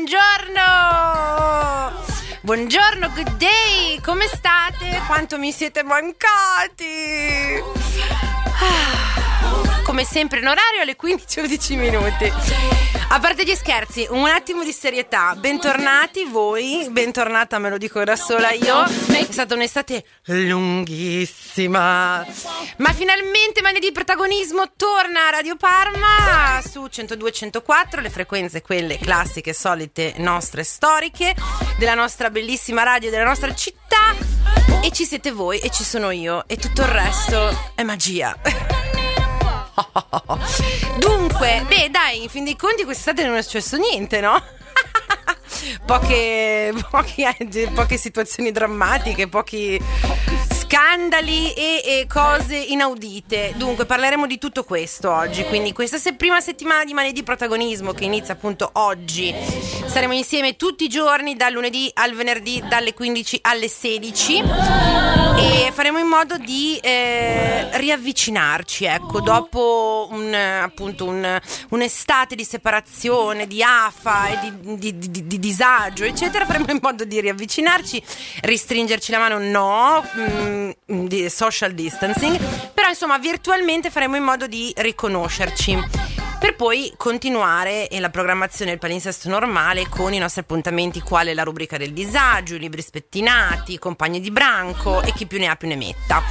Buongiorno, good day, come state? Quanto mi siete mancati? Come sempre in orario alle 15:11. A parte gli scherzi, un attimo di serietà. Bentornati voi, bentornata, me lo dico da sola io. È stata un'estate lunghissima, ma finalmente Mania di Protagonismo torna a Radio Parma su 102-104, le frequenze quelle classiche, solite, nostre, storiche, della nostra bellissima radio, della nostra città. E ci siete voi e ci sono io e tutto il resto è magia. Dunque, dai, in fin dei conti quest'estate non è successo niente, no? Poche situazioni drammatiche, pochi scandali e cose inaudite. Dunque parleremo di tutto questo oggi. Quindi questa prima settimana di Mania di Protagonismo, che inizia appunto oggi, saremo insieme tutti i giorni dal lunedì al venerdì dalle 15 alle 16 e faremo in modo di riavvicinarci, ecco, dopo un'estate di separazione, di afa e di disagio eccetera. Faremo in modo di riavvicinarci, ristringerci la mano, no, di social distancing, però insomma virtualmente faremo in modo di riconoscerci, per poi continuare la programmazione del palinsesto normale con i nostri appuntamenti, quale la rubrica del disagio, i libri spettinati, i compagni di branco e chi più ne ha più ne metta.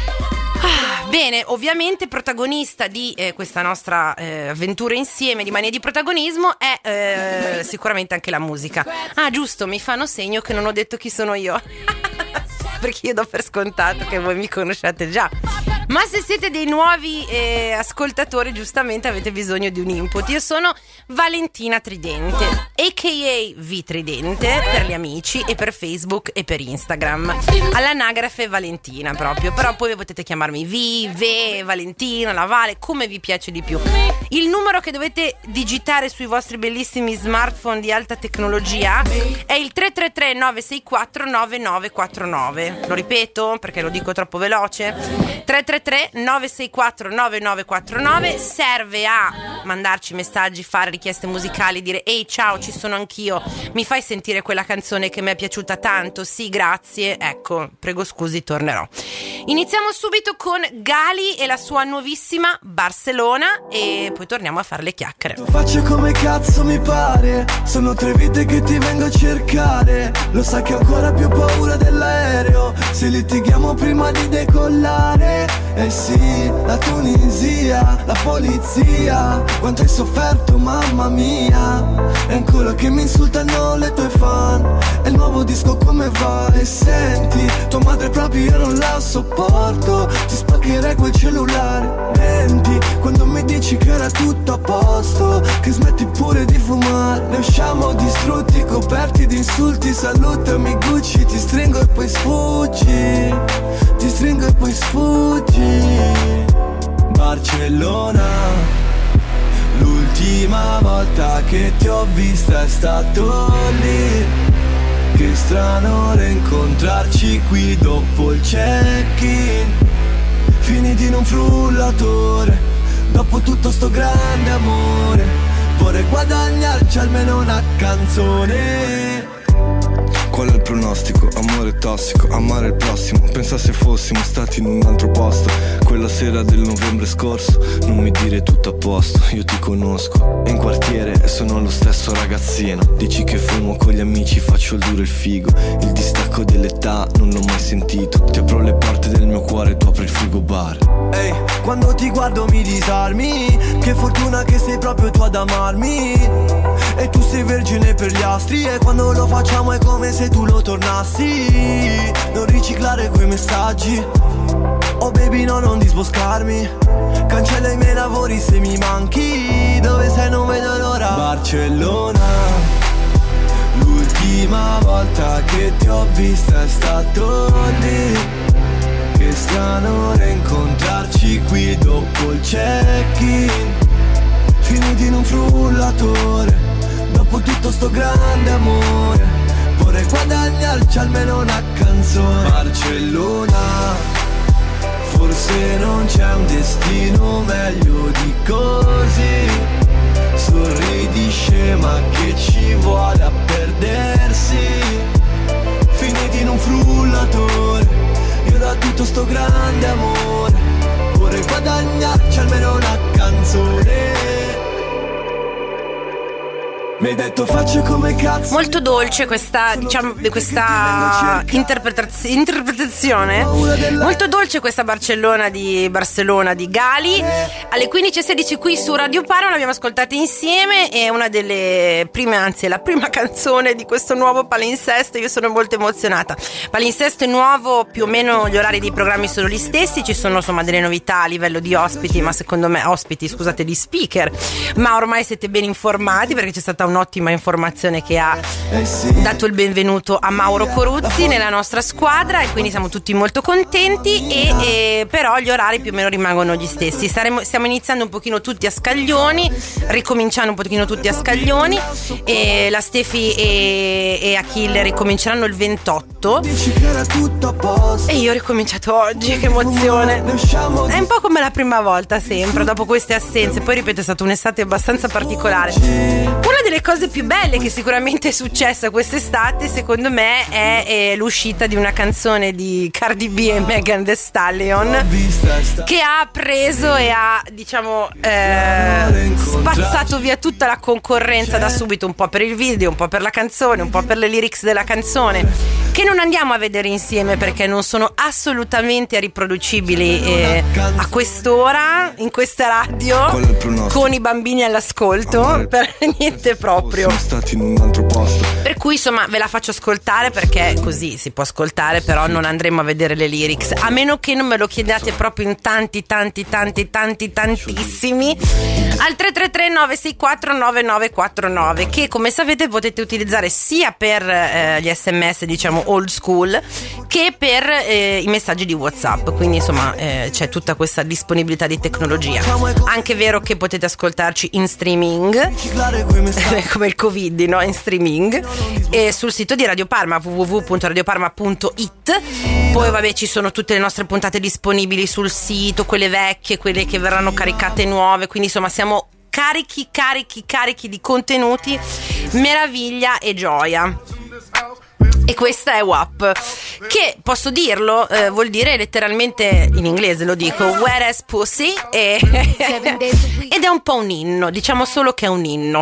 Bene, ovviamente protagonista di questa nostra avventura insieme di Mania di Protagonismo è sicuramente anche la musica. Ah, giusto, mi fanno segno che non ho detto chi sono io perché io do per scontato che voi mi conosciate già. Ma se siete dei nuovi ascoltatori, giustamente avete bisogno di un input. Io sono Valentina Tridente, a.k.a. V Tridente per gli amici e per Facebook e per Instagram. All'anagrafe Valentina proprio, però poi potete chiamarmi V, Valentina, la Vale, come vi piace di più. Il numero che dovete digitare sui vostri bellissimi smartphone di alta tecnologia è il 333 964 9949. Lo ripeto perché lo dico troppo veloce. 333 964 9949. Serve a mandarci messaggi, fare richieste musicali, dire ehi ciao, ci sono anch'io, mi fai sentire quella canzone che mi è piaciuta tanto? Sì, grazie, ecco, prego scusi, tornerò. Iniziamo subito con Gali e la sua nuovissima Barcellona e poi torniamo a fare le chiacchiere. Faccio come cazzo mi pare, sono 3 vite che ti vengo a cercare. Lo sai che ho ancora più paura dell'aereo, se litighiamo prima di decollare. Eh sì, la Tunisia, la polizia, quanto hai sofferto mamma mia. E ancora che mi insultano le tue fan, e il nuovo disco come va? E senti, tua madre proprio io non la sopporto, ti spaccherei quel cellulare. Menti, quando mi dici che era tutto a posto, che smetti pure di fumare. Ne usciamo distrutti, coperti di insulti, salutami Gucci, ti stringo e poi sfuggi, ti stringo e poi sfuggi. Barcellona, l'ultima volta che ti ho vista è stato lì. Che strano rincontrarci qui dopo il check-in, finiti in un frullatore, dopo tutto sto grande amore. Vorrei guadagnarci almeno una canzone. Qual è il pronostico? Amore tossico, amare il prossimo. Pensa se fossimo stati in un altro posto quella sera del novembre scorso. Non mi dire tutto a posto, io ti conosco. E in quartiere sono lo stesso ragazzino. Dici che fumo con gli amici, faccio il duro e il figo. Il distacco dell'età non l'ho mai sentito. Ti apro le porte del mio cuore, tu apri il frigo bar. Ehi, quando ti guardo mi disarmi. Che fortuna che sei proprio tu ad amarmi. E tu sei vergine per gli astri, e quando lo facciamo è come se tu lo tornassi. Non riciclare quei messaggi, oh baby no, non disboscarmi. Cancella i miei lavori se mi manchi. Dove sei non vedo l'ora. Barcellona, l'ultima volta che ti ho vista è stato lì. Che strano rincontrarci qui dopo il check-in, finiti in un frullatore, dopo tutto sto grande amore. Vorrei guadagnarci almeno una canzone. Barcellona, forse non c'è un destino meglio di così. sorridi scema che ci vuole a perdersi. Finiti in un frullatore, io da tutto sto grande amore vorrei guadagnarci almeno una canzone. Mi hai detto faccio come cazzo. Molto dolce questa, diciamo, questa interpretazione. Molto dolce questa Barcellona di Gali. Alle 15:16 qui su Radio Parma l'abbiamo ascoltata insieme. È una delle prime, anzi è la prima canzone di questo nuovo palinsesto. Io sono molto emozionata. Palinsesto è nuovo, più o meno gli orari dei programmi sono gli stessi. Ci sono insomma delle novità a livello di ospiti, ma secondo me di speaker. Ma ormai siete ben informati perché c'è stata un'ottima informazione che ha dato il benvenuto a Mauro Coruzzi nella nostra squadra, e quindi siamo tutti molto contenti. E però gli orari più o meno rimangono gli stessi. Stiamo iniziando un pochino tutti a scaglioni, ricominciando un pochino tutti a scaglioni, e la Stefi e Achille ricominceranno il 28 e io ho ricominciato oggi. Che emozione, è un po' come la prima volta sempre dopo queste assenze. Poi ripeto, è stata un'estate abbastanza particolare. Una delle cose più belle che sicuramente è successa quest'estate secondo me è l'uscita di una canzone di Cardi B e Megan Thee Stallion, che ha preso e ha spazzato via tutta la concorrenza da subito, un po' per il video, un po' per la canzone, un po' per le lyrics della canzone, che non andiamo a vedere insieme perché non sono assolutamente riproducibili a quest'ora in questa radio con i bambini all'ascolto, per niente proprio. Per cui insomma ve la faccio ascoltare perché così si può ascoltare, però non andremo a vedere le lyrics, a meno che non me lo chiediate proprio in tantissimi al 333 964 9949, che come sapete potete utilizzare sia per gli SMS diciamo old school che per i messaggi di WhatsApp, quindi insomma c'è tutta questa disponibilità di tecnologia. Anche vero che potete ascoltarci in streaming come il Covid, no? In streaming, e sul sito di Radio Parma www.radioparma.it. Poi vabbè, ci sono tutte le nostre puntate disponibili sul sito, quelle vecchie, quelle che verranno caricate nuove, quindi insomma siamo carichi di contenuti, meraviglia e gioia. E questa è WAP, che posso dirlo, vuol dire letteralmente, in inglese lo dico, wet as pussy, ed è un po' un inno, diciamo solo che è un inno.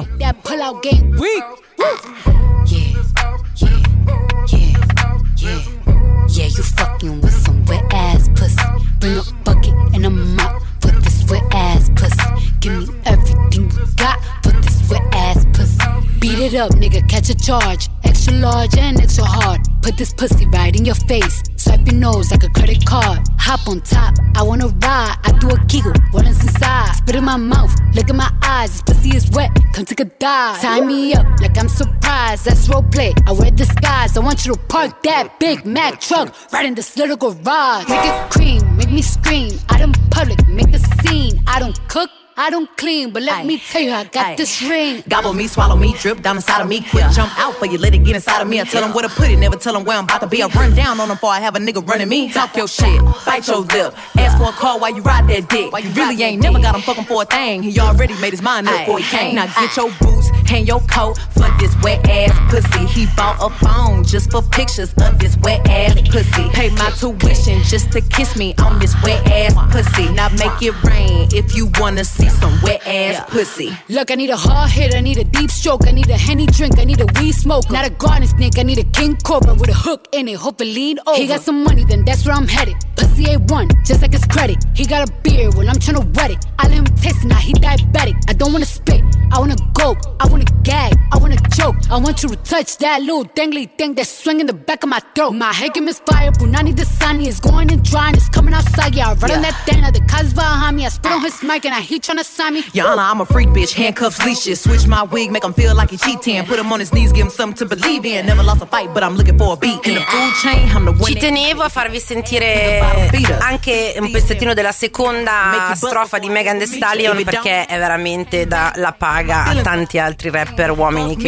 Yeah, you fucking with some wet ass pussy. Bring a bucket and a mop for this wet ass pussy. Give me everything you got for this wet ass pussy. Beat it up, nigga, catch a charge. Extra large and extra hard. Put this pussy right in your face. Swipe your nose like a credit card. Hop on top, I wanna ride. I do a giggle, what is inside? Spit in my mouth, look in my eyes. This pussy is wet, come take a dive. Tie me up like I'm surprised, that's roleplay. I wear disguise, I want you to park that Big Mac truck right in this little garage. Make it cream, make me scream. Out in public, make a scene. I don't cook, I don't clean, but let me tell you, I got this ring. Gobble me, swallow me, drip down inside of me. Quick jump out for you, let it get inside of me. I tell them where to put it, never tell them where I'm about to be. I run down on them before I have a nigga running me. Talk your shit, bite your lip. Ask for a call while you ride that dick. You really ain't never got him fucking for a thing. He already made his mind up before he came. Now get your boots, hang your coat for this wet ass pussy. He bought a phone just for pictures of this wet ass pussy. Pay my tuition just to kiss me on this wet ass pussy. Now make it rain if you wanna see some wet ass pussy. Look, I need a hard hit, I need a deep stroke, I need a Henny drink, I need a weed smoke. Not a garden snake, I need a king cobra with a hook in it, hope it lean over. He got some money, then that's where I'm headed. Pussy A1, just like his credit. He got a beard, well I'm tryna wet it. I let him taste it, now he diabetic. I don't wanna spit, I wanna gulp, I wanna gag, I wanna choke. I want you to touch that little dangly thing that's swinging the back of my throat. My head game is fire, Brunani the sunny is going and drying, it's coming outside, yeah. I run on that thing, now the cuz behind me. I spit on his mic and I he tryna sign me. Your Honor, I'm a freak bitch, handcuffs, leashes. Switch my wig, make him feel like he cheating. Put him on his knees, give him something to believe in. Never lost a fight, but I'm looking for a beat. In the food chain, I'm the one. Ci tenevo a farvi sentire anche un pezzettino della seconda strofa di Megan Thee Stallion, perché è veramente da la paga a tanti altri rapper uomini che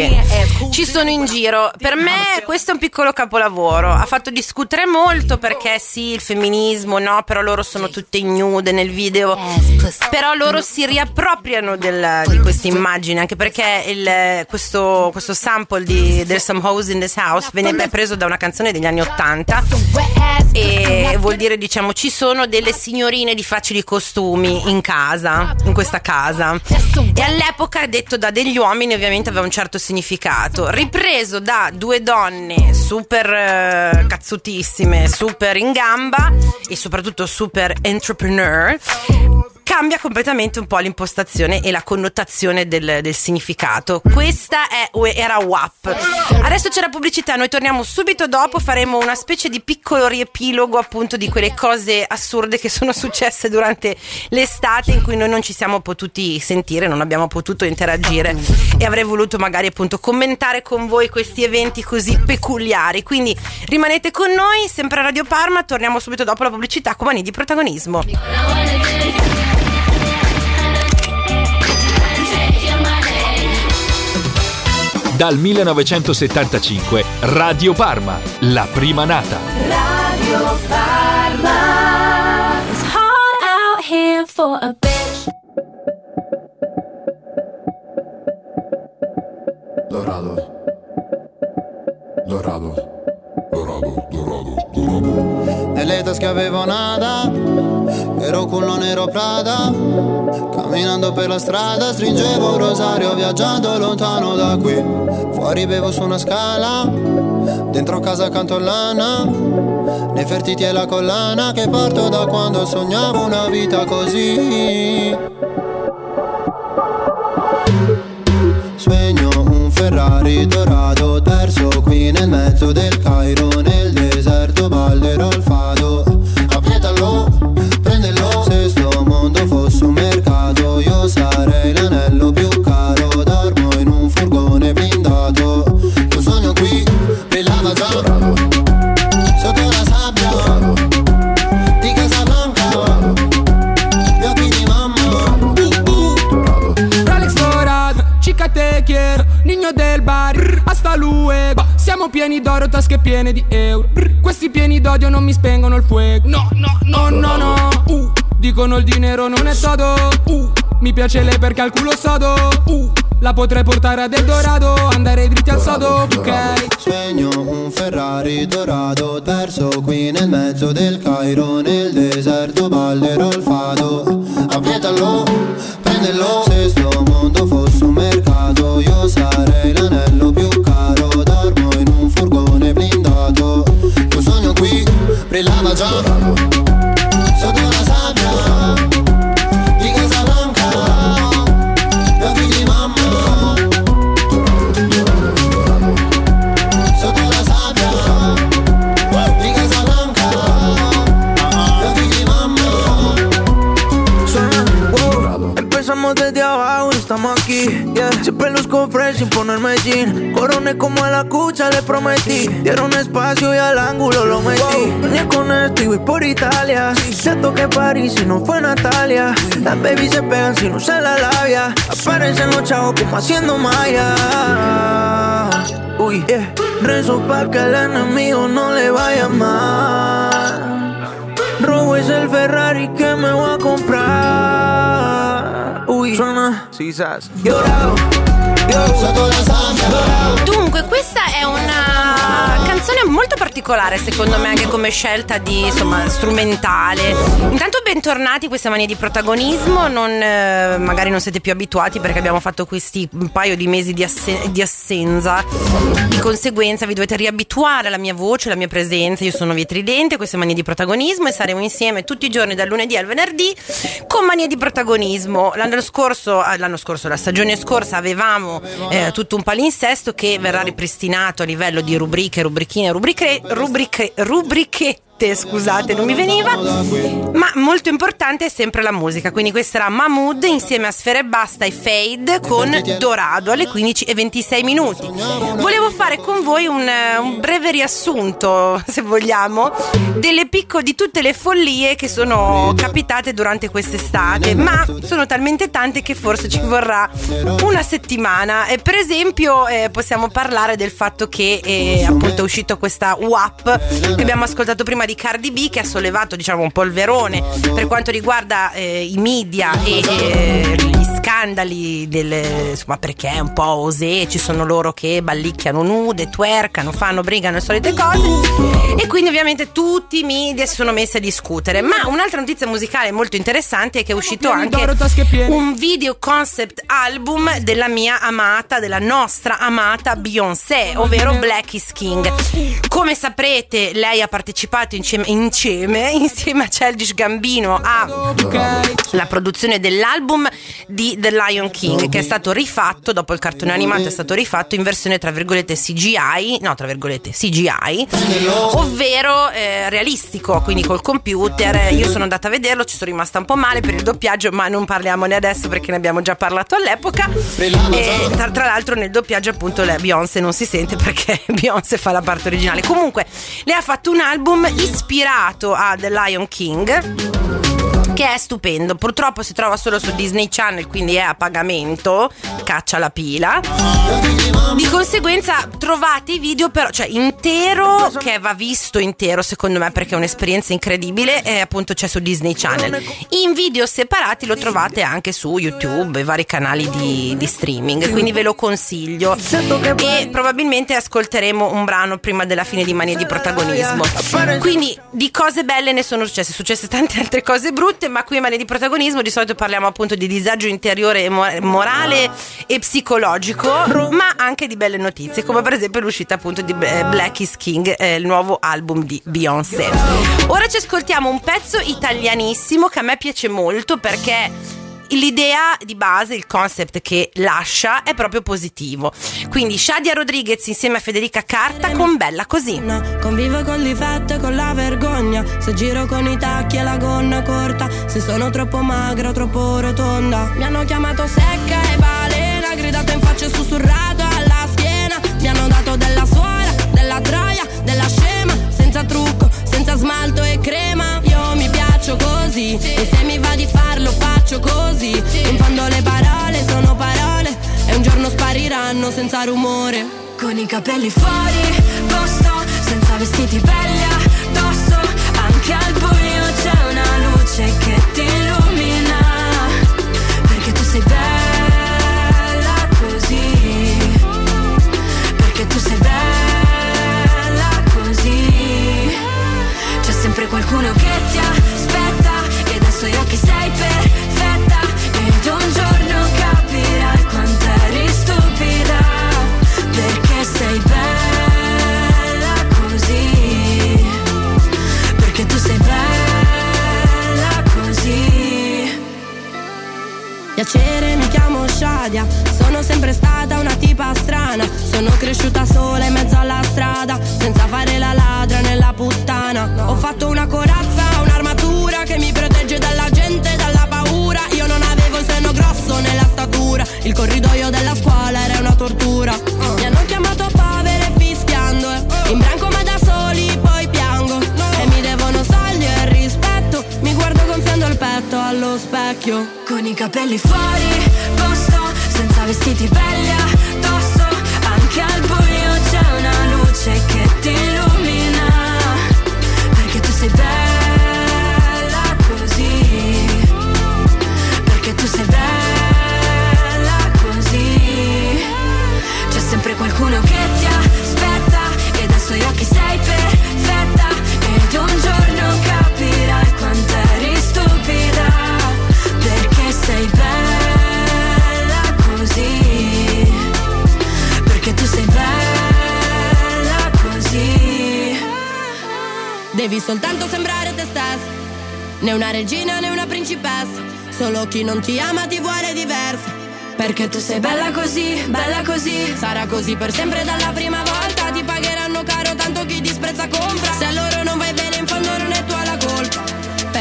ci sono in giro. Per me questo è un piccolo capolavoro. Ha fatto discutere molto perché sì, il femminismo, no, però loro sono tutte nude nel video. Però loro si riappropriano di questa immagine, anche perché questo sample di There's Some Hoes in This House venne preso da una canzone degli anni 80 e vuol dire, diciamo, ci sono delle signorine di facili costumi in casa, in questa casa, e all'epoca detto da degli uomini ovviamente aveva un certo significato. Ripreso da due donne super cazzutissime, super in gamba e soprattutto super entrepreneur, cambia completamente un po' l'impostazione e la connotazione del significato. Questa era WAP. Adesso c'è la pubblicità, noi torniamo subito dopo, faremo una specie di piccolo riepilogo appunto di quelle cose assurde che sono successe durante l'estate in cui noi non ci siamo potuti sentire, non abbiamo potuto interagire e avrei voluto magari appunto commentare con voi questi eventi così peculiari. Quindi rimanete con noi, sempre a Radio Parma, torniamo subito dopo la pubblicità con Mani di Protagonismo. Dal 1975 Radio Parma, la prima nata. Radio Parma. It's hard out here for a bitch. Dorado. Nelle tasche avevo nada, ero culo nero Prada. Camminando per la strada stringevo un rosario viaggiando lontano da qui. Fuori bevo su una scala, dentro casa canto lana. Nefertiti e la collana che porto da quando sognavo una vita così. Sogno un Ferrari dorato perso qui nel mezzo del Cairo. Nel deserto ballerò il fado. Appietalo, prendelo. Se sto mondo fosse un mercato io sarei l'anello più caro. Dormo in un furgone blindato. Un sogno qui brillava già sotto la sabbia di Casablanca. Gli occhi di mamma. Rolex dorado, chica te quiero, niño del bar, hasta luego. Siamo pieni d'oro, tasche piene di euro. Questi pieni d'odio non mi spengono il fuoco. No. Dicono il dinero non è todo. Mi piace lei perché ha il culo sodo. La potrei portare ad Eldorado, andare dritti al sodo, ok. Sogno un Ferrari dorato perso qui nel mezzo del Cairo. Nel deserto ballerò il fado. Appietalo, prendelo. Se sto mondo fosse un mercato io sarei l'anello più caro. Dormo in un furgone blindato. Un sogno qui brillava già sotto la sabbia di Casablanca. Gli occhi di mamma sotto la sabbia di Casablanca. Gli occhi di mamma. Suena, wow. Empezamos desde abajo y estamos aquí, yeah. Siempre luzco fresh sin ponerme jean. Coroné como a la cucha, le prometí. Dieron espacio y al ángulo lo metí. Venía con esto y voy por Italia. Siento que París y no fue Natalia. Las babies se pegan si no usan la labia. Aparecen los chavos como haciendo malla. Uy, yeah. Rezo pa' que el enemigo no le vaya mal. Robo es el Ferrari que me voy a comprar. Uy, suena Cisas. Llorado. Dunque questa è una canzone molto particolare secondo me, anche come scelta di, insomma, strumentale. Intanto bentornati, questa Mania di Protagonismo. Magari non siete più abituati perché abbiamo fatto questi un paio di mesi di assenza. Di conseguenza vi dovete riabituare alla mia voce, alla mia presenza. Io sono Vietridente, questa è Mania di Protagonismo e saremo insieme tutti i giorni dal lunedì al venerdì con Mania di Protagonismo. L'anno scorso, la stagione scorsa avevamo tutto un palinsesto che verrà ripristinato a livello di rubriche latte, scusate, non mi veniva. Ma molto importante è sempre la musica, quindi questa era Mahmood insieme a Sfera Ebbasta e Fade con Dorado alle 15:26 minuti. Volevo fare con voi un breve riassunto, se vogliamo, di tutte le follie che sono capitate durante quest'estate, ma sono talmente tante che forse ci vorrà una settimana. Per esempio possiamo parlare del fatto che appunto è uscito questa WAP che abbiamo ascoltato prima di Cardi B, che ha sollevato, diciamo, un polverone per quanto riguarda i media e gli scandali insomma, perché è un po' osé, ci sono loro che ballicchiano nude, twerkano, fanno, brigano le solite cose, e quindi ovviamente tutti i media si sono messi a discutere. Ma un'altra notizia musicale molto interessante è che è uscito anche un video concept album della mia amata, della nostra amata Beyoncé, ovvero Black is King. Come saprete, lei ha partecipato insieme a Childish Gambino alla produzione dell'album di The Lion King, che è stato rifatto dopo il cartone animato, è stato rifatto in versione tra virgolette CGI, ovvero realistico, quindi col computer. Io sono andata a vederlo, ci sono rimasta un po' male per il doppiaggio, ma non parliamone adesso perché ne abbiamo già parlato all'epoca. E tra l'altro nel doppiaggio appunto la Beyoncé non si sente perché Beyoncé fa la parte originale. Comunque lei ha fatto un album ispirato a The Lion King, che è stupendo. Purtroppo si trova solo su Disney Channel, quindi è a pagamento, caccia la pila. Di conseguenza trovate i video però, cioè intero, che va visto intero secondo me perché è un'esperienza incredibile, e appunto c'è su Disney Channel. In video separati lo trovate anche su YouTube e vari canali di streaming, quindi ve lo consiglio, e probabilmente ascolteremo un brano prima della fine di Mania di Protagonismo. Quindi di cose belle ne sono successe tante altre cose brutte, ma qui a Mania di Protagonismo di solito parliamo appunto di disagio interiore, morale e psicologico, ma anche di belle notizie, come per esempio l'uscita appunto di Black is King, il nuovo album di Beyoncé. Ora ci ascoltiamo un pezzo italianissimo che a me piace molto, perché l'idea di base, il concept che lascia è proprio positivo. Quindi Shadia Rodriguez insieme a Federica Carta con Bella Così. Convivo con l'ifetto e con la vergogna, se giro con i tacchi e la gonna corta, se sono troppo magra o troppo rotonda. Mi hanno chiamato secca e balena, gridato in faccia e sussurrato alla schiena. Mi hanno dato della suora, della troia, della scema, senza trucco, senza smalto e crema. Io mi piaccio così, e se mi va di farlo faccio così. In fondo le parole sono parole, e un giorno spariranno senza rumore. Con i capelli fuori posto, senza vestiti belli addosso, anche al buio c'è una luce che ti illumina, perché tu sei bella così, perché tu sei bella così. C'è sempre qualcuno che ti aspetta, e adesso io che sei perfetta, ed un giorno capirai quanto eri stupida, perché sei bella così, perché tu sei bella così. Piacere, mi chiamo Shadia, sono sempre stata una tipa strana, sono cresciuta sola in mezzo alla strada, senza fare la ladra nella puttana. Ho fatto una corazza, un'armatura che mi protegge dalla gente, dalla paura. Io non avevo il seno grosso nella statura, il corridoio della scuola era una tortura. Mi hanno chiamato povera e fischiando, in branco ma da soli poi piango, e mi devono soldi e rispetto, mi guardo gonfiando il petto allo specchio. Con i capelli fuori posto, senza vestiti belli addosso, anche al buio c'è una luce che ti illumina, perché tu sei bella così, perché tu sei bella così. C'è sempre qualcuno che ti aspetta, e adesso io che sei perfetta, ed un giorno capirai quanto eri stupida, perché sei bella così, perché tu sei bella così. Devi soltanto sembrare te stessa, né una regina né una principessa, solo chi non ti ama ti vuole diversa, perché tu sei bella così, bella così. sarà così per sempre dalla prima volta, ti pagheranno caro tanto chi disprezza compra, se a loro non vai bene in fondo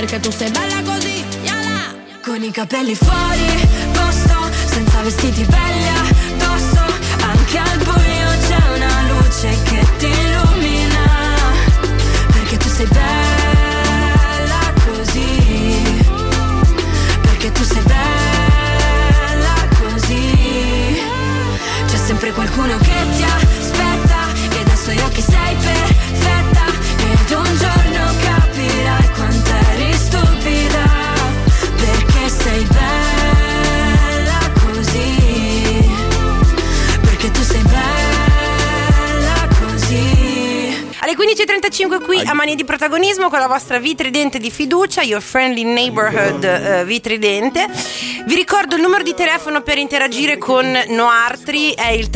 perché tu sei bella così, yala. Con i capelli fuori posto, senza vestiti belli addosso, anche al buio c'è una luce che ti illumina, perché tu sei bella così, perché tu sei bella così. C'è sempre qualcuno che ti aspetta e dai suoi occhi sei perfetta, ed un giorno capirai quanto eri stupida, perché sei bella così, perché tu sei bella così. Alle 15.35 qui a Mani di Protagonismo con la vostra vitridente di fiducia, Your Friendly Neighborhood vitridente. Vi ricordo il numero di telefono per interagire con Noartri, è il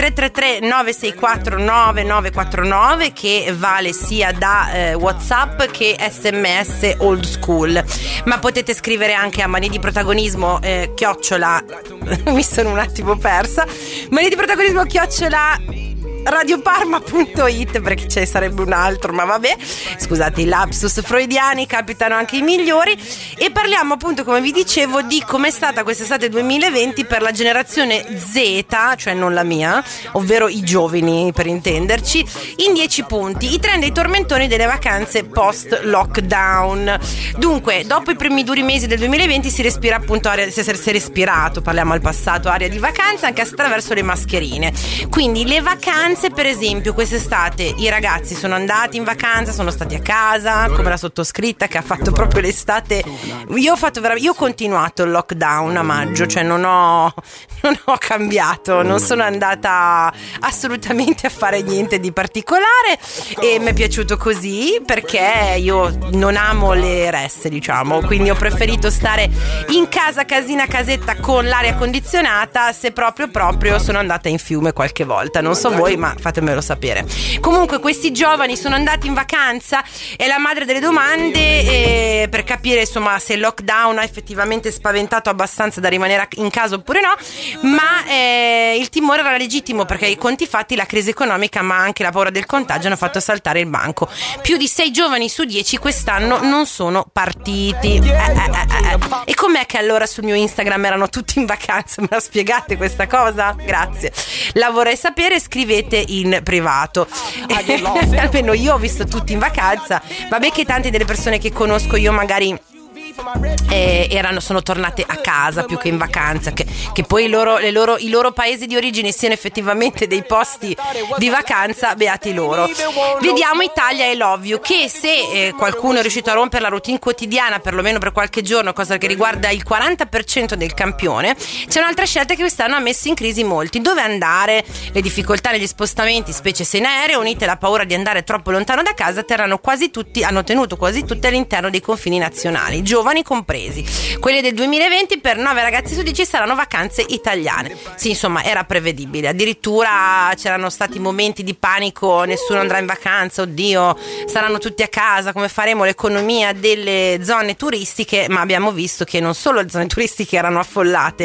333-964-9949, che vale sia da WhatsApp che SMS old school, ma potete scrivere anche a Mani di Protagonismo chiocciola mi sono un attimo persa, Mani di Protagonismo chiocciola radioparma.it, perché ce ne sarebbe un altro, ma vabbè, scusate, i lapsus freudiani capitano anche i migliori. E parliamo appunto, come vi dicevo, di com'è stata quest'estate 2020 per la generazione Z, cioè non la mia, ovvero i giovani per intenderci, in 10 punti. I trend e i tormentoni delle vacanze post lockdown. Dunque, dopo i primi duri mesi del 2020 si respira appunto aria, si è respirato, parliamo al passato, aria di vacanza anche attraverso le mascherine. Quindi le vacanze, per esempio, quest'estate i ragazzi sono andati in vacanza, sono stati a casa, come la sottoscritta che ha fatto proprio l'estate. Io ho continuato il lockdown a maggio, cioè non ho cambiato, non sono andata assolutamente a fare niente di particolare e mi è piaciuto così, perché io non amo le resse, diciamo, quindi ho preferito stare in casa, casina, casetta con l'aria condizionata. Se proprio sono andata in fiume qualche volta, non so voi, ma fatemelo sapere. Comunque questi giovani sono andati in vacanza e la madre delle domande per capire insomma se il lockdown ha effettivamente spaventato abbastanza da rimanere in casa oppure no, ma il timore era legittimo, perché i conti fatti, la crisi economica ma anche la paura del contagio hanno fatto saltare il banco. Più di 6 giovani su 10 quest'anno non sono partiti. E com'è che allora sul mio Instagram erano tutti in vacanza? Me la spiegate questa cosa? Grazie, la vorrei sapere, scrivete in privato. Almeno io ho visto tutti in vacanza. Vabbè che tante delle persone che conosco io magari sono tornate a casa più che in vacanza, che poi i loro paesi di origine siano effettivamente dei posti di vacanza, beati loro. Vediamo Italia e Love You, che se qualcuno è riuscito a rompere la routine quotidiana perlomeno per qualche giorno, cosa che riguarda il 40% del campione, c'è un'altra scelta che quest'anno ha messo in crisi molti: dove andare. Le difficoltà negli spostamenti, specie se in aereo, unite alla paura di andare troppo lontano da casa, hanno tenuto quasi tutti all'interno dei confini nazionali, giovani compresi. Quelle del 2020 per 9 ragazzi su 10 saranno vacanze italiane. Sì, insomma, era prevedibile. Addirittura c'erano stati momenti di panico: nessuno andrà in vacanza, oddio, saranno tutti a casa, come faremo l'economia delle zone turistiche? Ma abbiamo visto che non solo le zone turistiche erano affollate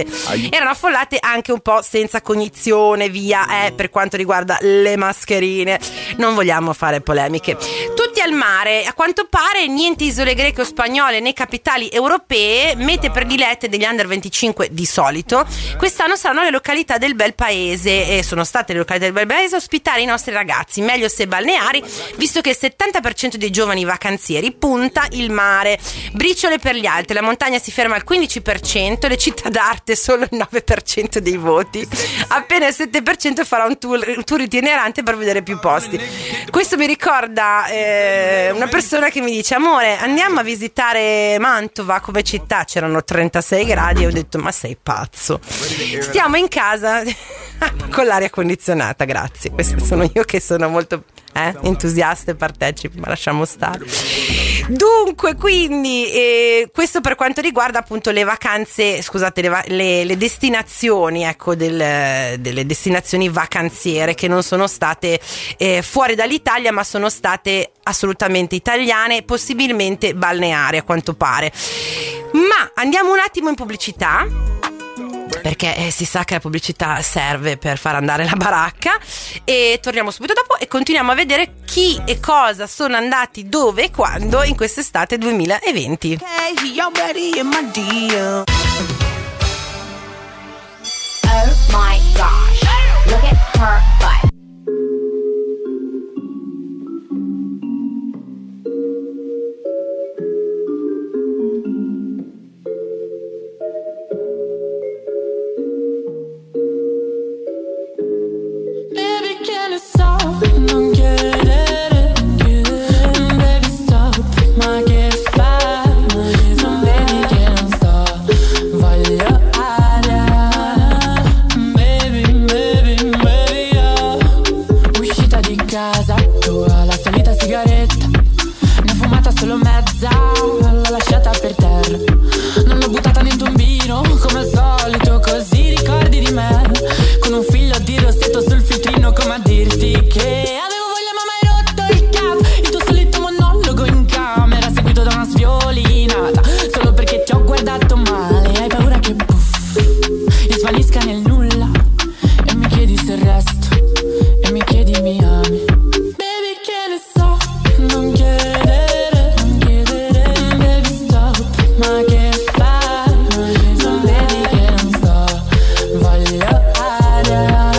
anche un po' senza cognizione via per quanto riguarda le mascherine. Non vogliamo fare polemiche. Tutti al mare, a quanto pare niente isole greche o spagnole né capitali europee, mete predilette degli under 25 di solito. Quest'anno saranno le località del bel paese, e sono state le località del bel paese a ospitare i nostri ragazzi, meglio se balneari, visto che il 70% dei giovani vacanzieri punta il mare. Briciole per gli altri, la montagna si ferma al 15%, le città d'arte solo il 9% dei voti, appena il 7% farà un tour itinerante per vedere più posti. Questo mi ricorda una persona che mi dice: amore, andiamo a visitare Mantova come città. C'erano 36 gradi e ho detto: ma sei pazzo, stiamo in casa con l'aria condizionata, grazie. Questo sono io che sono molto entusiasta e partecipo, ma lasciamo stare. Dunque, quindi questo per quanto riguarda appunto le vacanze, scusate, le destinazioni, ecco, delle destinazioni vacanziere che non sono state fuori dall'Italia, ma sono state assolutamente italiane, possibilmente balneari a quanto pare. Ma andiamo un attimo in pubblicità, perché si sa che la pubblicità serve per far andare la baracca, e torniamo subito dopo e continuiamo a vedere chi chi e cosa sono andati dove e quando in quest'estate 2020. Oh my gosh, look at her butt. Baby, che ne so, non chiedere, baby stop, ma che fai? Non vedi che non sto, voglio aria, baby, oh. Uscita di casa, tu alla solita sigaretta, ne ho fumata solo mezza, l'ho lasciata per terra, non l'ho buttata nel tombino, come al solito, così ricordi di me, con un filo di rossetto sul filtrino, come a dirti che avevo voglia ma mai rotto il cazzo, il tuo solito monologo in camera, seguito da una sviolinata, solo perché ti ho guardato male, hai paura che puff, io svanisca nel nulla, e mi chiedi se resto, e mi chiedi mi ami, baby che ne so, non chiedere, baby stop, ma che fai, non vedi che non sto, voglio aria,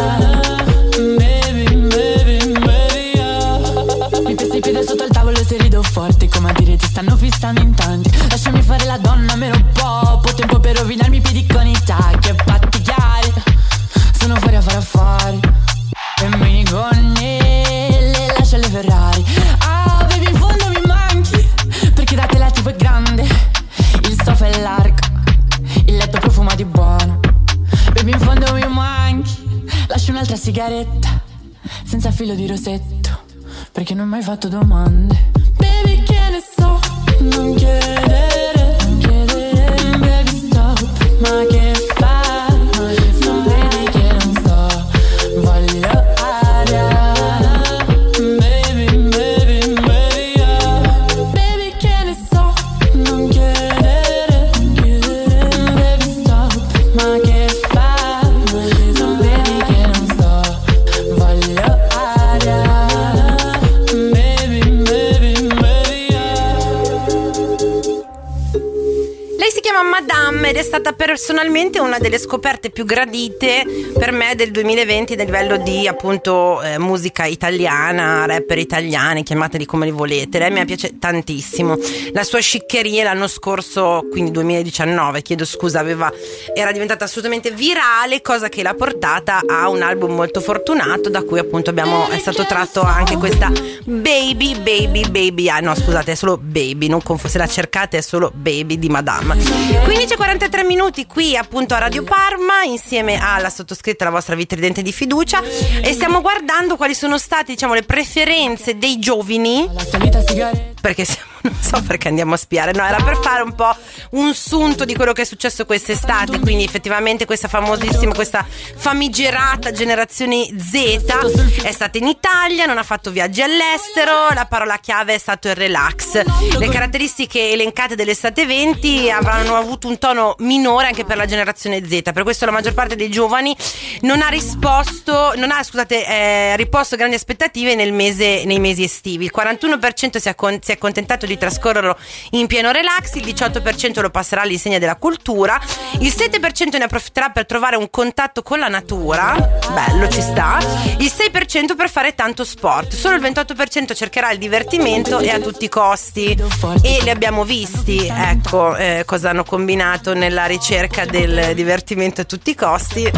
baby, oh. Mi pesa i piedi sotto il tavolo se rido forte, come a dire ti stanno fissando in tanti, lasciami fare la donna meno poco tempo per rovinarmi i piedi con i tacchi e patti chiari, sono fuori a fare affari e mi gonnelle, lascia le Ferrari, ah baby in fondo mi manchi, perché da te la TV è grande, il sofa è largo, il letto profumato e buono, baby in fondo mi manchi, lascio un'altra sigaretta senza filo di rosetto, perché non mi hai fatto domande, baby che ne so, non chiedere, baby stop, ma che fai, non vedi che non sto, voglio aria, baby, oh. Baby che ne so, non chiedere, baby stop, ma che fai, non vedi che non sto, voglio aria, baby, Lei si chiama Madame ed è stata personalmente una delle scoperte più gradite per me del 2020 a livello di appunto musica italiana, rapper italiani, chiamateli come li volete. Lei mi piace tantissimo. La sua sciccheria l'anno scorso, quindi 2019, chiedo scusa, era diventata assolutamente virale, cosa che l'ha portata a un album molto fortunato, da cui appunto è stato tratto anche questa Baby, ah no scusate, è solo Baby, non se la cercate è solo Baby di Madame. 15:43 minuti qui appunto a Radio Parma insieme alla sottoscritta, la vostra vitridente di fiducia, e stiamo guardando quali sono state, diciamo, le preferenze dei giovani, perché non so perché andiamo a spiare, no, era per fare un po' un sunto di quello che è successo quest'estate, quindi effettivamente questa famosissima, questa famigerata generazione Z è stata in Italia, non ha fatto viaggi all'estero, la parola chiave è stato il relax. Le caratteristiche elencate dell'estate 20 avranno avuto un tono minore anche per la generazione Z, per questo la maggior parte dei giovani non ha riposto grandi aspettative nei mesi estivi. Il 41% si è accontentato di trascorrerlo in pieno relax, il 18% lo passerà all'insegna della cultura, il 7% ne approfitterà per trovare un contatto con la natura, bello, ci sta, il 6% per fare tanto sport, solo il 28% cercherà il divertimento e a tutti i costi, e li abbiamo visti, ecco cosa hanno combinato nella ricerca del divertimento a tutti i costi.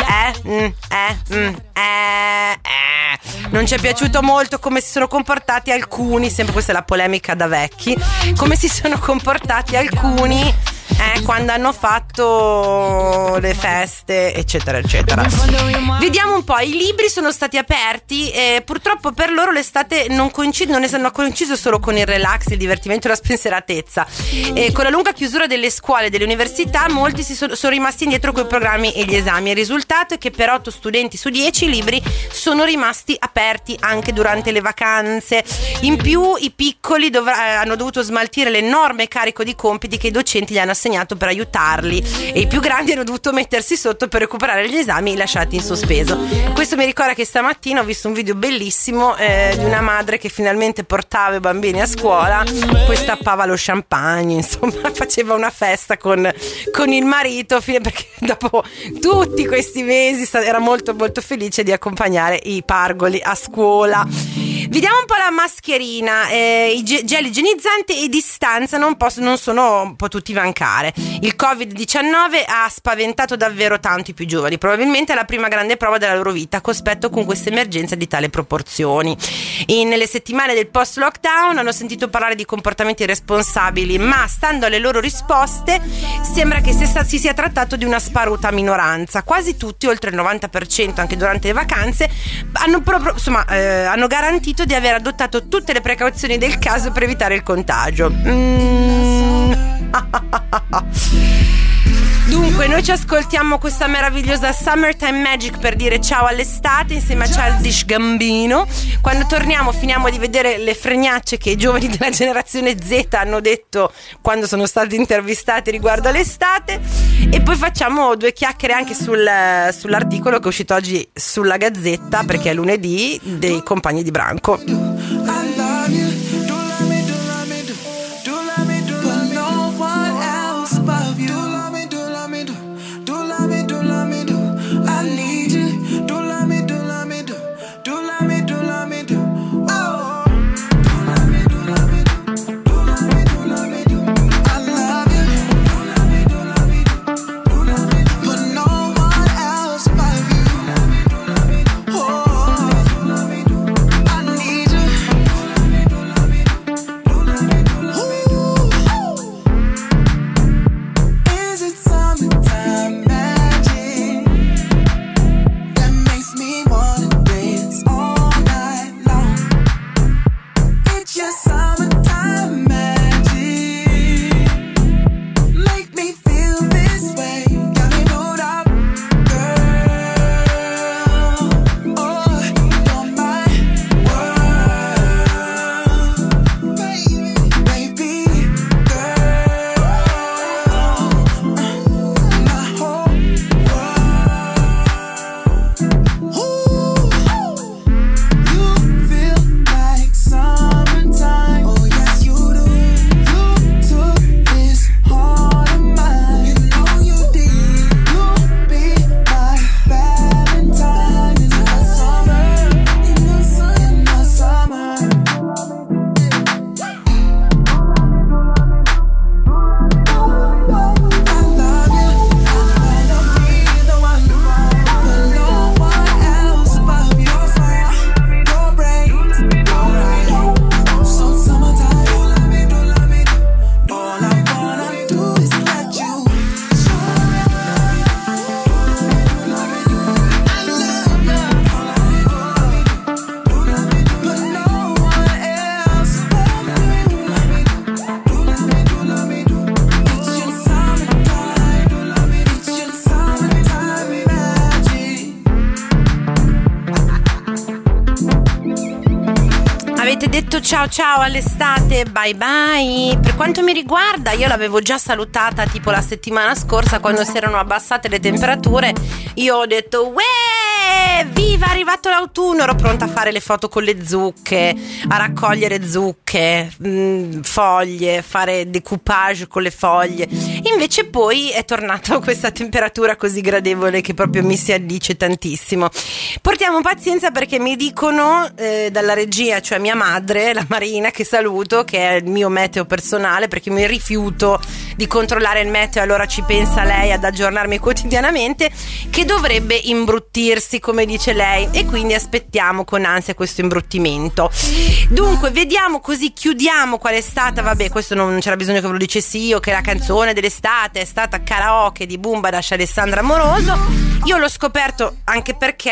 Non ci è piaciuto molto come si sono comportati alcuni, sempre questa è la polemica da vecchi, come si sono comportati alcuni quando hanno fatto le feste, eccetera eccetera. Vediamo un po', i libri sono stati aperti, purtroppo per loro l'estate non ha coinciso solo con il relax, il divertimento e la spensieratezza, con la lunga chiusura delle scuole e delle università molti sono rimasti indietro con i programmi e gli esami. Il risultato è che per 8 studenti su 10 i libri sono rimasti aperti anche durante le vacanze. In più i piccoli hanno dovuto smaltire l'enorme carico di compiti che i docenti gli hanno assegnato sognato per aiutarli e i più grandi hanno dovuto mettersi sotto per recuperare gli esami lasciati in sospeso. Questo mi ricorda che stamattina ho visto un video bellissimo di una madre che finalmente portava i bambini a scuola, poi stappava lo champagne, insomma faceva una festa con il marito, perché dopo tutti questi mesi era molto molto felice di accompagnare i pargoli a scuola. Vi diamo un po' la mascherina, i gel igienizzanti e distanza non sono potuti mancare. Il Covid-19 ha spaventato davvero tanto i più giovani, probabilmente è la prima grande prova della loro vita, cospetto con questa emergenza di tale proporzioni. Nelle settimane del post-lockdown hanno sentito parlare di comportamenti irresponsabili, ma stando alle loro risposte sembra che si sia trattato di una sparuta minoranza. Quasi tutti, oltre il 90%, anche durante le vacanze, hanno garantito di aver adottato tutte le precauzioni del caso per evitare il contagio. Dunque, noi ci ascoltiamo questa meravigliosa Summertime Magic per dire ciao all'estate insieme a Childish Gambino. Quando torniamo finiamo di vedere le fregnacce che i giovani della generazione Z hanno detto quando sono stati intervistati riguardo all'estate, e poi facciamo due chiacchiere anche sull'articolo che è uscito oggi sulla Gazzetta, perché è lunedì, dei compagni di branco. Ciao all'estate, bye bye. Per quanto mi riguarda, io l'avevo già salutata tipo la settimana scorsa, quando si erano abbassate le temperature. Io ho detto viva, è arrivato l'autunno. Ero pronta a fare le foto con le zucche, a raccogliere zucche, foglie, fare decoupage con le foglie. Invece poi è tornata questa temperatura così gradevole che proprio mi si addice tantissimo. Portiamo pazienza, perché mi dicono dalla regia, cioè mia madre, la Marina, che saluto, che è il mio meteo personale, perché mi rifiuto di controllare il meteo, allora ci pensa lei ad aggiornarmi quotidianamente, che dovrebbe imbruttirsi, come dice lei, e quindi aspettiamo con ansia questo imbruttimento. Dunque vediamo, così chiudiamo qual è stata, vabbè, questo non c'era bisogno che ve lo dicessi io, che la canzone dell'estate è stata Karaoke di Bumbadas e Alessandra Amoroso. Io l'ho scoperto anche perché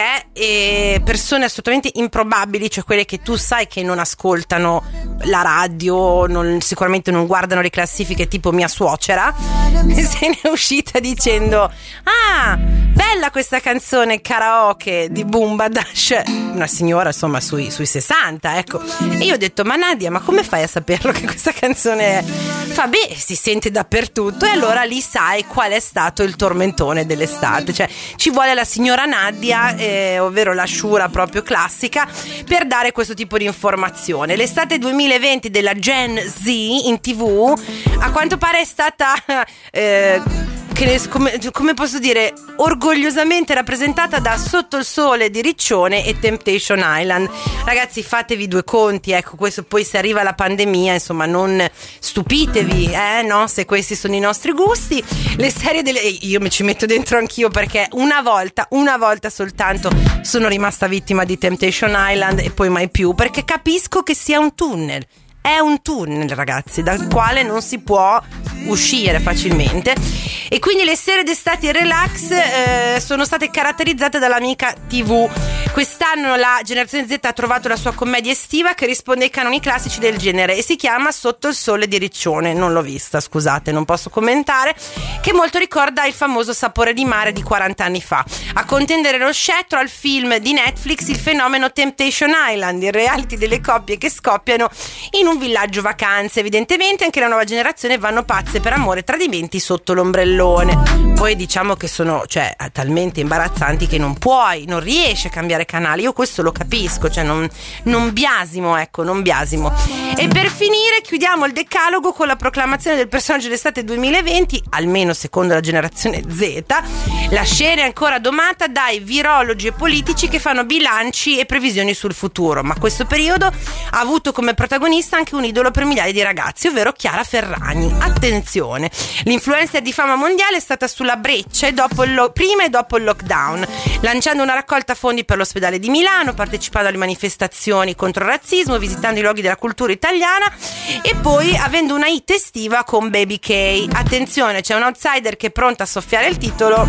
persone assolutamente improbabili, cioè quelle che tu sai che non ascoltano la radio, sicuramente non guardano le classifiche, tipo mia suocera, se ne è uscita dicendo: ah, bella questa canzone Karaoke di Boom Badash, una signora insomma sui 60, ecco. E io ho detto: ma Nadia, ma come fai a saperlo che questa canzone è? Fa: beh, si sente dappertutto. E allora lì sai qual è stato il tormentone dell'estate, cioè ci vuole la signora Nadia, ovvero la Shura proprio classica, per dare questo tipo di informazione. L'estate 2020 della Gen Z in TV a quanto pare è stata come posso dire, orgogliosamente rappresentata da Sotto il sole di Riccione e Temptation Island. Ragazzi, fatevi due conti, ecco, questo poi se arriva la pandemia, insomma, non stupitevi, no? Se questi sono i nostri gusti. Le serie io mi ci metto dentro anch'io, perché una volta soltanto sono rimasta vittima di Temptation Island e poi mai più, perché capisco che sia un tunnel. È un tunnel, ragazzi, dal quale non si può uscire facilmente. E quindi le serie d'estate in relax sono state caratterizzate dall'amica TV. Quest'anno la generazione Z ha trovato la sua commedia estiva che risponde ai canoni classici del genere e si chiama Sotto il sole di Riccione. Non l'ho vista, scusate, non posso commentare. Che molto ricorda il famoso Sapore di mare di 40 anni fa. A contendere lo scettro al film di Netflix il fenomeno Temptation Island, il reality delle coppie che scoppiano in un villaggio vacanze. Evidentemente anche la nuova generazione vanno pazze per amore e tradimenti sotto l'ombrellone. Poi diciamo che sono talmente imbarazzanti che non riesci a cambiare canale. Io questo lo capisco, cioè non biasimo, ecco, non biasimo. E per finire chiudiamo il decalogo con la proclamazione del personaggio dell'estate 2020, almeno secondo la generazione Z. La scena è ancora domata dai virologi e politici che fanno bilanci e previsioni sul futuro, ma questo periodo ha avuto come protagonista anche un idolo per migliaia di ragazzi, ovvero Chiara Ferragni. Attenzione, l'influencer di fama mondiale è stata sulla breccia prima e dopo il lockdown, lanciando una raccolta fondi per l'ospedale di Milano, partecipando alle manifestazioni contro il razzismo, visitando i luoghi della cultura italiana e poi avendo una hit estiva con Baby K. Attenzione, c'è un outsider che è pronta a soffiare il titolo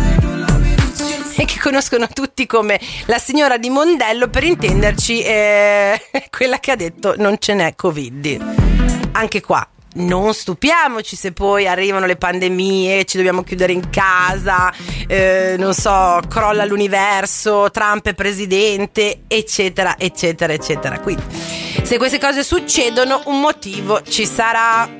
e che conoscono tutti come la signora di Mondello, per intenderci, quella che ha detto non ce n'è Covid. Anche qua non stupiamoci se poi arrivano le pandemie, ci dobbiamo chiudere in casa, non so, crolla l'universo, Trump è presidente, eccetera eccetera eccetera. Quindi se queste cose succedono un motivo ci sarà.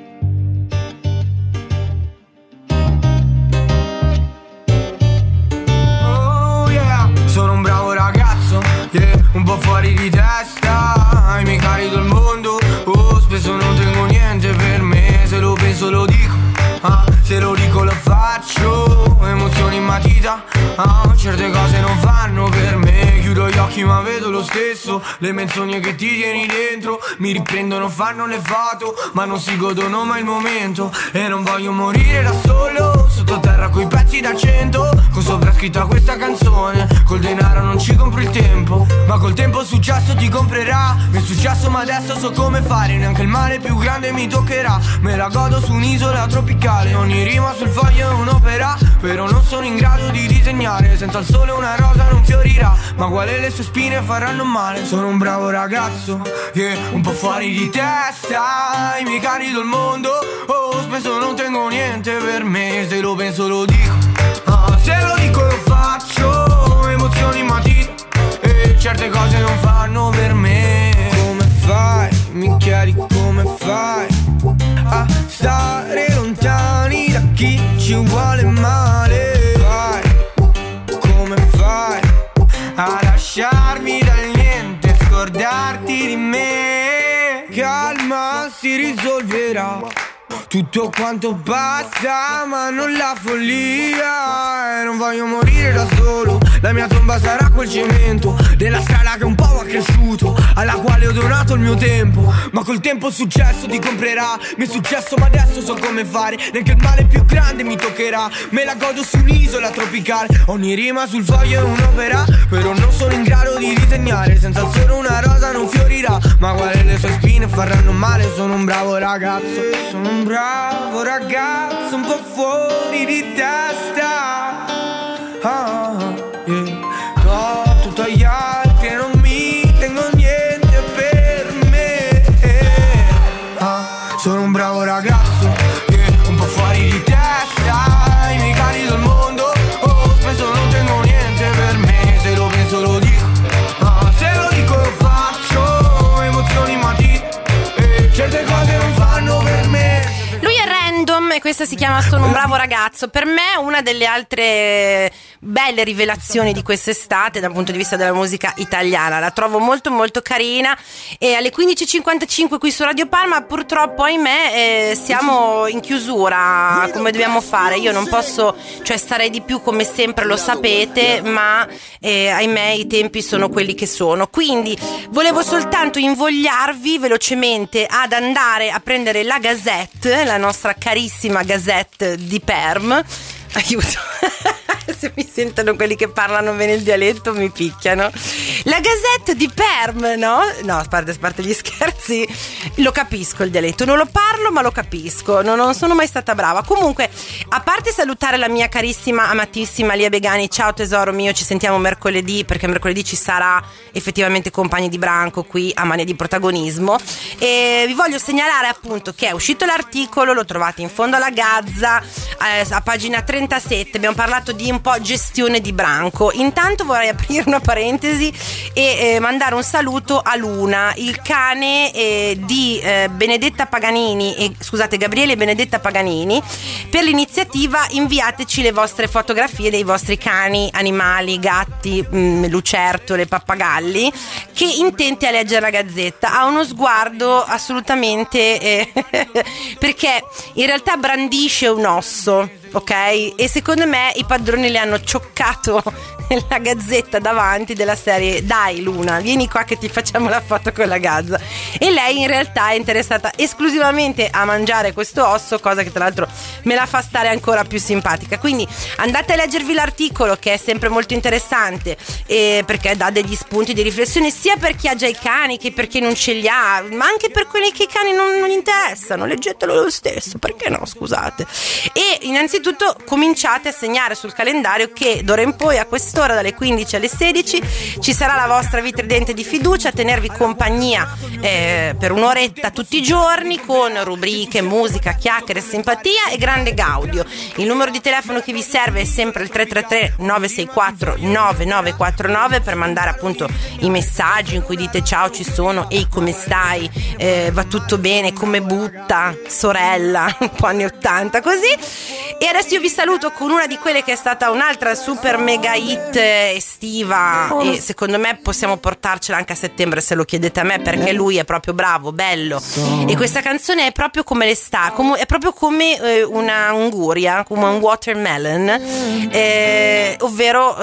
Sono un bravo ragazzo, un po' fuori di testa, mi carico il mondo, spesso non tengo niente per me, se lo penso lo dico, se lo dico lo faccio, emozioni in matita, certe cose non fanno per me, chiudo gli occhi ma vedo lo stesso, le menzogne che ti tieni dentro, mi riprendono, fanno le foto, ma non si godono mai il momento, e non voglio morire da solo, sottoterra coi pezzi da 100, con sopra scritta questa canzone, col denaro non ci compri il tempo, ma col tempo il successo ti comprerà, mi è successo ma adesso so come fare, neanche il male più grande mi toccherà, me la godo su un'isola tropicale, ogni rima sul foglio è un'opera, però non sono in grado di disegnare, senza il sole una rosa non fiorirà, ma quale le sue spine faranno male, sono un bravo ragazzo, un po' fuori di testa, mi carico il mondo, spesso non tengo niente per me, se lo penso lo dico, se lo dico lo faccio, emozioni in matita, e certe cose non fanno per me. Come fai, mi chiedi come fai a stare lontani da chi ci vuole male? Come fai a lasciarmi dal niente, scordarti di me? Calma, si risolverà tutto quanto basta, ma non la follia, e non voglio morire da solo, la mia tomba sarà quel cemento della strada che un po' ha cresciuto, alla quale ho donato il mio tempo, ma col tempo il successo ti comprerà, mi è successo ma adesso so come fare, neanche il male più grande mi toccherà, me la godo su un'isola tropicale, ogni rima sul foglio è un'opera, però non sono in grado di disegnare, senza il sole una rosa non fiorirà, ma quale le sue spine faranno male, sono un bravo ragazzo, sono un bravo ragazzo, un po' fuori di testa, do tutto agli altri e non mi tengo niente per me, sono un bravo ragazzo, un po' fuori di testa, mi carico il mondo, spesso non tengo niente per me, se lo penso lo dico. questa si chiama Sono un bravo ragazzo. Per me una delle altre belle rivelazioni di quest'estate dal punto di vista della musica italiana. La trovo molto molto carina. E alle 15.55 qui su Radio Parma purtroppo, ahimè, siamo in chiusura. Come dobbiamo fare? Io non posso, cioè starei di più come sempre, lo sapete, ma ahimè i tempi sono quelli che sono. Quindi volevo soltanto invogliarvi velocemente ad andare a prendere la Gazette, la nostra carissima Gazette di Perm. Aiuto, se mi sentono quelli che parlano bene il dialetto mi picchiano. La Gazette di Perm, no? No, a parte gli scherzi, lo capisco il dialetto, non lo parlo ma lo capisco, non sono mai stata brava. Comunque, a parte salutare la mia carissima, amatissima Lia Begani, ciao tesoro mio, ci sentiamo mercoledì, perché mercoledì ci sarà effettivamente Compagni di Branco qui a Mania di Protagonismo. E vi voglio segnalare appunto che è uscito l'articolo, lo trovate in fondo alla Gazza, a pagina 37, abbiamo parlato di un po' gestione di branco. Intanto vorrei aprire una parentesi e mandare un saluto a Luna, il cane di Benedetta Paganini, scusate, Gabriele e Benedetta Paganini, per l'iniziativa Inviateci le vostre fotografie dei vostri cani, animali, gatti, lucertole, pappagalli, che intenti a leggere la Gazzetta. Ha uno sguardo assolutamente perché in realtà brandisce un osso, ok? E secondo me i padroni le hanno cioccato la Gazzetta davanti della serie: dai Luna, vieni qua che ti facciamo la foto con la Gazza. E lei in realtà è interessata esclusivamente a mangiare questo osso, cosa che tra l'altro me la fa stare ancora più simpatica. Quindi andate a leggervi l'articolo, che è sempre molto interessante, perché dà degli spunti di riflessione sia per chi ha già i cani che per chi non ce li ha, ma anche per quelli che i cani non gli interessano. Leggetelo lo stesso, perché no, scusate. E innanzitutto cominciate a segnare sul calendario che d'ora in poi a quest'ora, dalle 15 alle 16, ci sarà la vostra vitridente di fiducia a tenervi compagnia per un'oretta tutti i giorni, con rubriche, musica, chiacchiere, simpatia e grande gaudio. Il numero di telefono che vi serve è sempre il 333 964 9949 per mandare appunto i messaggi in cui dite: ciao, ci sono, ehi, come stai, va tutto bene, come butta sorella, un po' anni 80 così. E adesso io vi saluto con una di quelle che è stata un'altra super mega hit estiva, e secondo me possiamo portarcela anche a settembre se lo chiedete a me, perché lui è proprio bravo, bello, e questa canzone è proprio come l'estate, è proprio come una unguria, come un watermelon, ovvero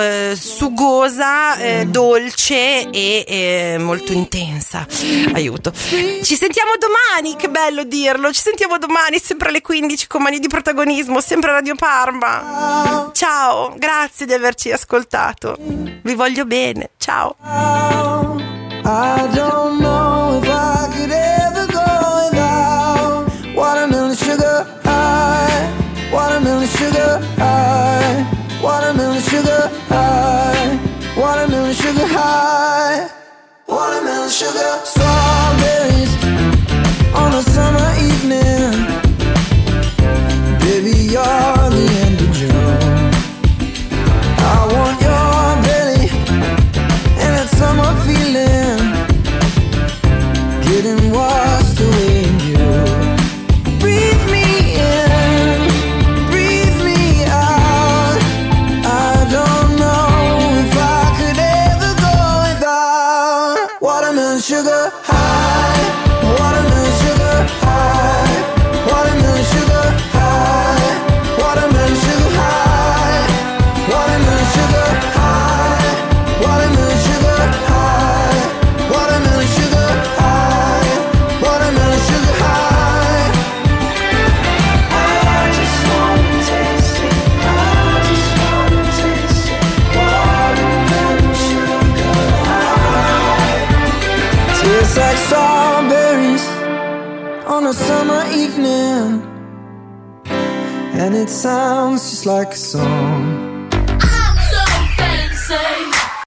sugosa, dolce e molto intensa. Aiuto. Ci sentiamo domani, che bello dirlo, ci sentiamo domani sempre alle 15 con Mani di Protagonismo, sempre a Radio Parma. Ciao, grazie di averci ascoltato, vi voglio bene, ciao. I don't know if I could ever go without watermelon sugar high, watermelon sugar high, watermelon sugar high, watermelon sugar high, watermelon sugar. Strawberries on a summer evening, baby, you're the end of June. I want your belly and that summer feeling, getting washed away in you. Breathe me in, breathe me out. I don't know if I could ever go without watermelon sugar high, watermelon sugar high, watermelon sugar high, watermelon sugar high, watermelon sugar high, watermelon sugar high, watermelon sugar high, watermelon sugar high. I just wanna taste it, I just wanna taste it, watermelon sugar high. Tastes like strawberries on a summer evening, and it sounds just like a song.